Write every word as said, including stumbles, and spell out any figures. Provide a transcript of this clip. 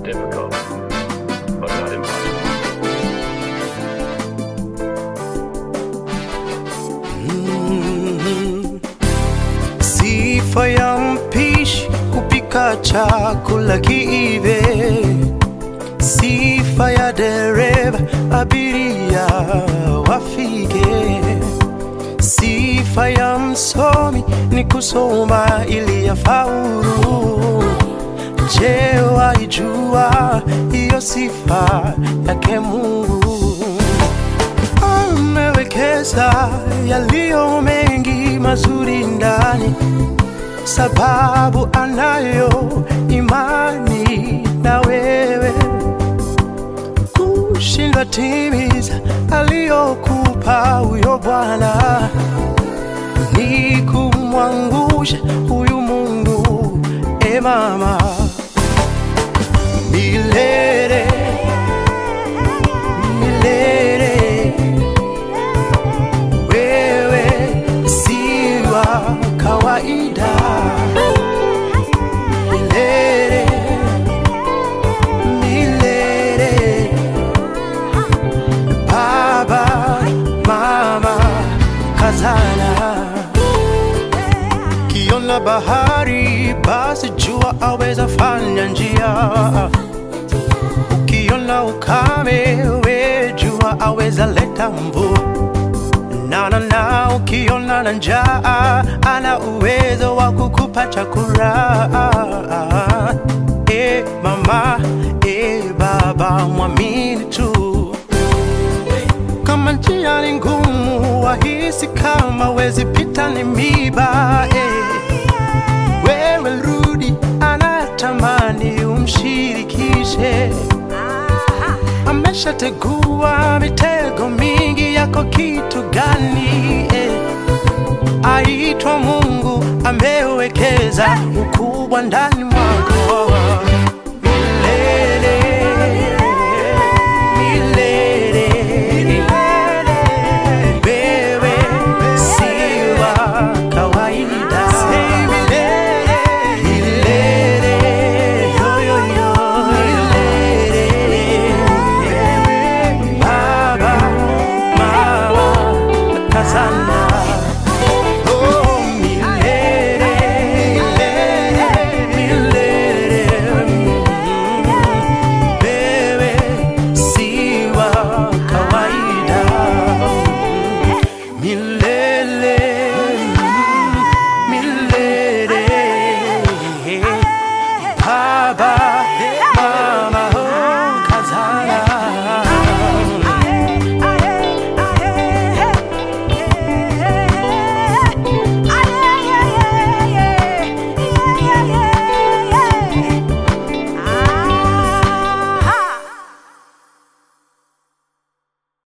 difficult, but not impossible. Mm-hmm. Sifa ya mpishi kupika chakula kiive, sifa ya dereva abiria wafike, sifa ya msomi ni kusoma ili yafaulu. Je, waijua hiyo sifa yake Mungu? Amewekeza yaliyo mengi mazuri ndani, sababu anayo imani na wewe. Kushindwa timiza aliyokupa huyo Bwana, ni kumwangusha huyu Mungu. E mama, milele milele wewe si wa kawaida. Milele milele baba mama kazana. Kiona bahari basi jua aweza fanya njia, ukiona ukame we jua aweza leta mvua. Na na na ukiona na njaa ana uwezo wa kukupa chakula. E mama, e baba, mwamini tu. Kama njia ni ngumu wahisi kama wezi pita ni miba, e wewe rudi, anatamani umshirikishe. Ameshategua mitego mingi, yako kitu gani? Eh, aitwa Mungu amewekeza ukubwa ndani mwako.